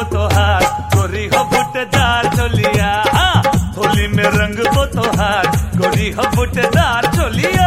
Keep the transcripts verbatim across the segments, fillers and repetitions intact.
तोहार गोरी हो बुटदार चोलिया। होली में रंग वो तोहार गोरी हो बुटदार चोलिया।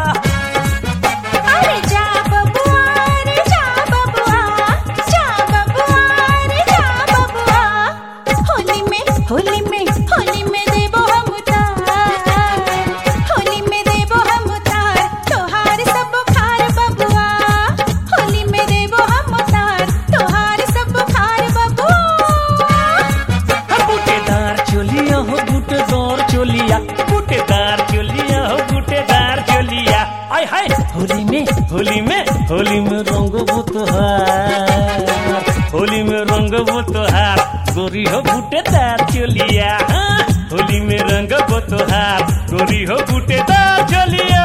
होली में होली में देबो हम उतार, होली में देबो हम उतार, तोहार सब खार बबुआ। होली में देबो हम उतार, तोहार सब खार बबुआ। बूटेदार चोलिया हो बूटेदार चोलिया, बूटेदार चोलिया हो बूटेदार चोलिया। आय हाय होली में होली में होली में रंग वो तोहार, होली में रंग वो तोहार गोरी हो बूटेदार चोलिया। होली में रंग वो तोहार गोरी हो बूटेदार चोलिया।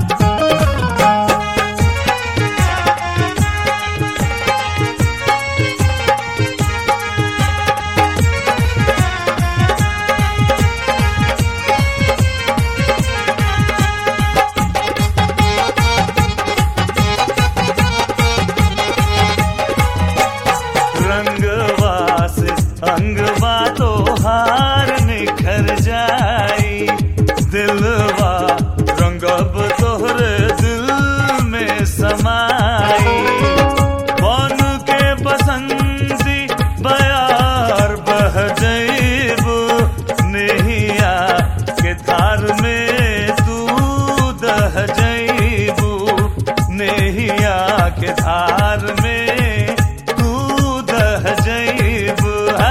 अंगवा तोहार निखर जाई, दिलवा रंगब तोहरे दिल में समाई। बन के बसंती बयार बह जइबू, नेहिया के धार में तू दह जइबू, नेहिया के धार में तू दह जइबू।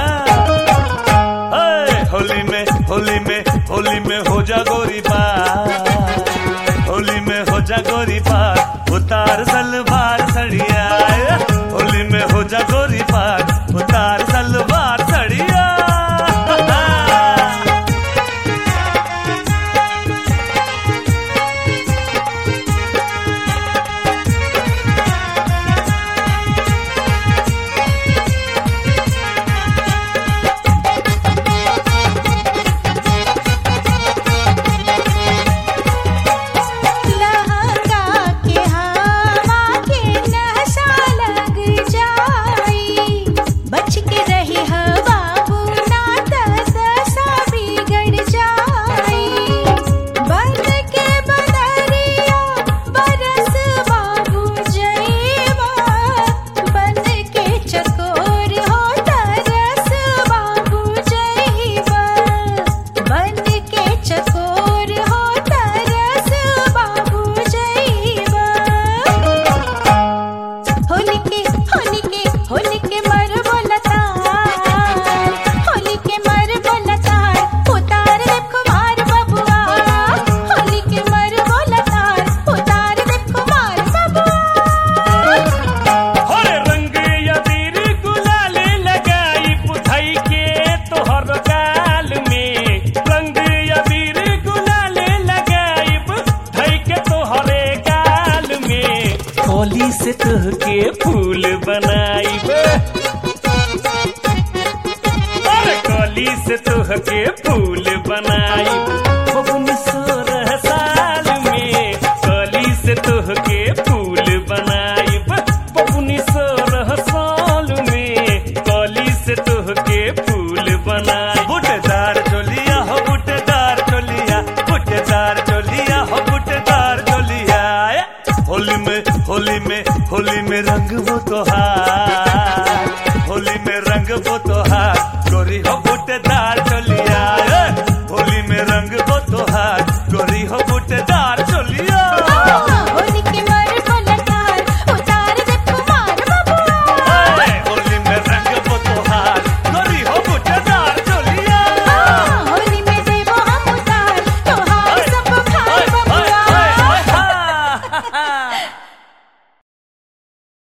होली में होली में हो जा गोरी पार, होली में हो जा गोरी पार, उतार सलवार सड़िया। होली में हो जा गोरी पार, उतार सलवार सड़िया। कली से तुहके फूल बनाइब, अरे कली से तुहके फूल बनाइब। बबुनी सोलह साल में कली से तुहके फूल बनाइब, बबुनी सोलह साल में कली से तुहके फूल बनाइब। बुटदार चोलिया हो बुटदार चोलिया, बुटदार चोलिया हो बुटदार चोलिया। होली में होली में होली में रंग वो तोहार, होली में रंग वो तोहार गोरी हो बुटदार चोलिया।